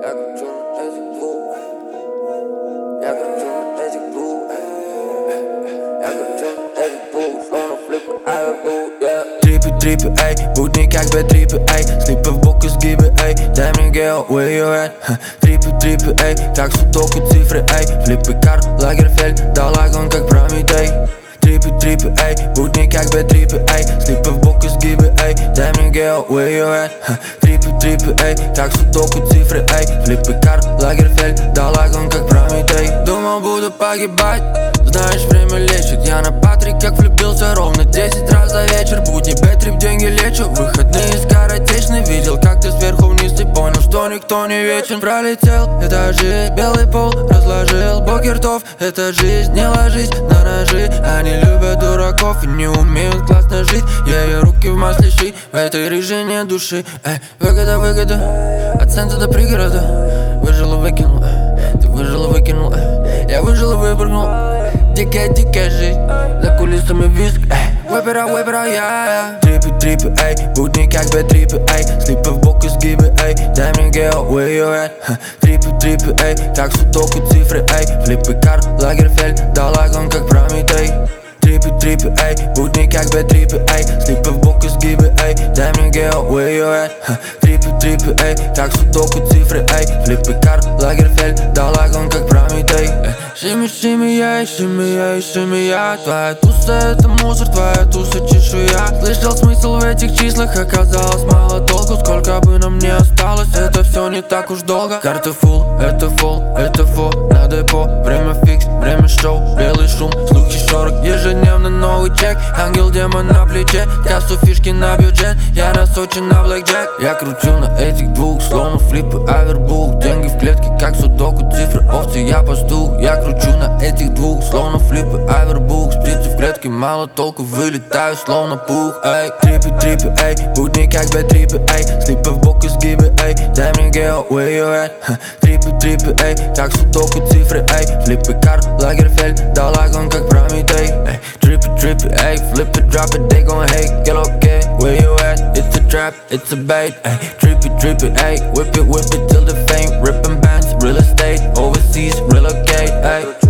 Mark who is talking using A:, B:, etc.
A: Я кручу на этих двух. Я кручу на этих двух. Я кручу на этих двух. Словно флипы, аэробу, yeah.
B: Трипы, эй, будни как бэтрипы, эй. Слипы в бок и сгибы, эй. Дай мне гео, where you at? Трипы, эй, как судоку цифры, эй. Флипы, Карл Лагерфельд, дал огонь как Прометей. Трипы, эй, будни как бэтрипы, эй. Слипы в бок и сгибы, эй. Дай мне гео, where you at? Трипы, эй, как судоку цифры, эй. Флипы, Карл Лагерфельд, дал огонь как Прометей. Думал, буду погибать, знаешь, время лечит. Я на Патрик как влюбился ровно 10 раз за вечер. Будни бэтрип, деньги лечу, выходные скоротечны. Видел, как ты сверху вниз и понял, что никто не вечен. Пролетел этажи, белый пол разложил, бокертов. Это жизнь, не ложись на ножи. Они любят дураков и не умеют классно жить. Ее руки в масле щи, в этой рыжей нет души. Выгода, от центра до пригорода. Выжил и выкинул, ты выжил и выкинул. Я выжил и выпрыгнул. Дикая жизнь, за кулисами виск, выпера, я. Трипы, эй, будни как бэтрипы, эй. Слипы в бок и сгибы, эй. Дай мне гео, where you at? Трипы, эй, как судоку цифры, эй. Флипы, Карл Лагерфельд, дал огонь как Прометей. Трипы, эй, будни как бэтрипы, эй. Слипы в бок и сгибы, эй. Дай мне гео, where you at? Трипы, эй, как судоку цифры, эй. Флипы, Карл Лагерфельд, дал огонь как Прометей. Шими, я. Твоя туса это мусор, твоя туса чешуя. Слышал смысл в этих числах, оказалось мало толку. Сколько бы нам не осталось, это все не так уж долго. Карты фул, это фол на депо. Время фикс, время шоу, белый шум, слухи шорох. Ежедневно новый чек, ангел демон на плече. Кассу фишки на бюджет, я на Сочи на блэкджек. Я кручу на этих двух, словно флипы, авербук. Деньги в клетке, как судоку, цифры, овцы, я пастух. Я кручу на этих двух, словно флипы, авербук. Спицы в клетке, мало толку, вылетаю словно пух. Эй, трипы, эй, будни как бэтрипы, эй. Слипы в бок и сгибы, эй. Дай мне гео, where you at? Трипы, эй, как судоку цифры, эй. Флипы, Карл Лагерфельд, дал огонь как Прометей. Трипы, эй, flip it, drop it, they gon' hate. Get okay, where you at? It's a trap, it's a bait, ey. Tripy, ey, whip it till the fame. Rippin' bands, real estate, overseas, relocate, ey.